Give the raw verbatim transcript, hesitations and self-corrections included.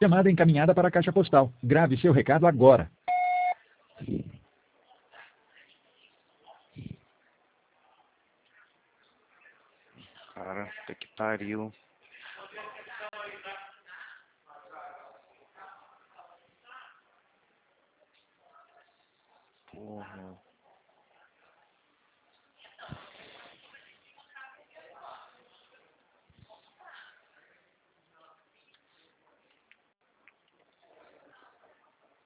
Chamada encaminhada para a caixa postal. Grave seu recado agora. Cara, puta que pariu. Porra.